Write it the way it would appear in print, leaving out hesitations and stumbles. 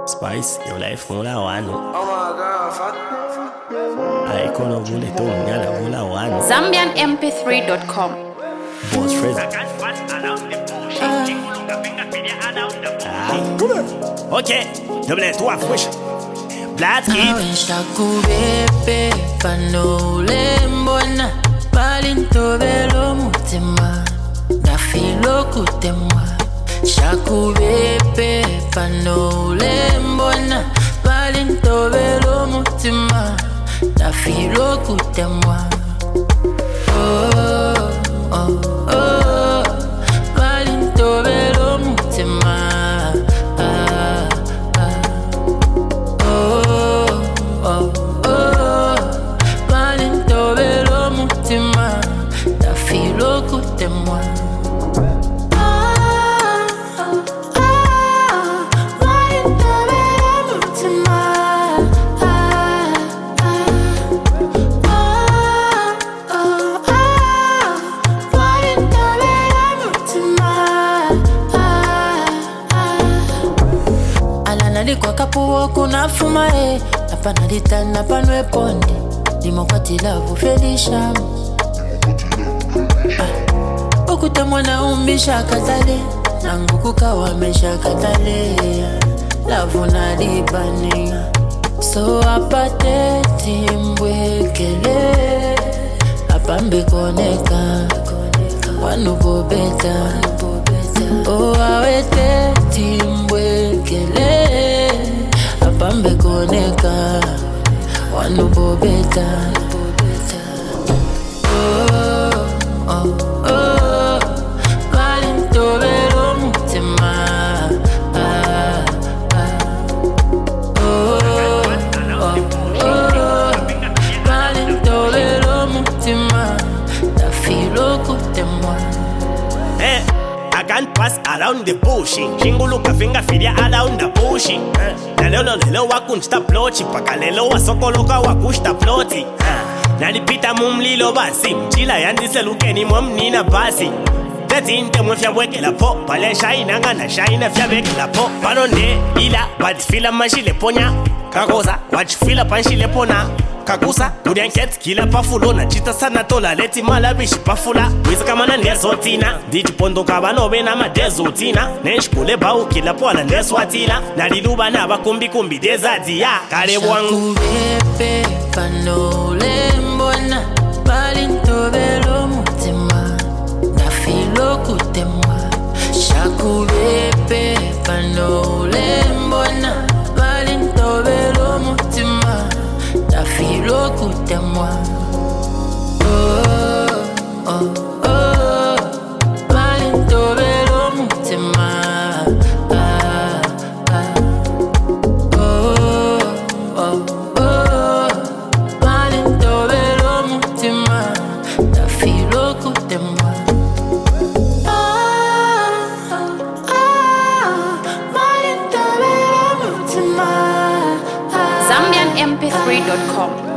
Spice, your life mola wano. Oh my God, fuck. I kono vule to nyala mola wano. ZambianMP3.com. Boss Fred. Okay, double it, two fresh. Black kid. Awisha kubebe panole mbona balinto velo mutima dafilo kutemwa shakubebe panole mbona balinto velo mutima dafilo kutemwa oh oh oh balinto velo mutima de moi. Kwa kapuo kuna fuma napana litana panwe ponde limokwatila vufelisha ukuta mwana umisha katale nangu kukawa mesha katale lavuna libani so apate timbwekele apambe koneka wanubobeta o awete timbwekele apambe koneka wanubobeta oh oh oh balinto velo mutima oh oh balinto velo mutima dafilo kutemwa. I can't pass around the bushing. Shinguluka finger filia around the bushing. Lelo wakunsta plochi paka lelo wasokoloka wakushta ploti. Nalipita mumlilo basi mchila yandiselukeni mwamnina basi Tetinte mwefya wekela po pale shaina ngana shaina fya wekela po Panonde ila batifila manshile ponya Kakosa wachifila panshile pona Kakusa kudianket kila pafulo na chita sana tola leti malabishi pafula Wisa kamana nezotina Dijipondo kabano na madezotina Nenshkule bau kila poala neswatila Naliluba na bakumbi kumbi dezadia Kare wangu Shakubebe panole mbona balinto velo mutima dafilo kutemwa Shakubebe panole mbona balinto velo mutima dafilo kutemwa oh oh oh balinto velo mutima ZambianMP3.com.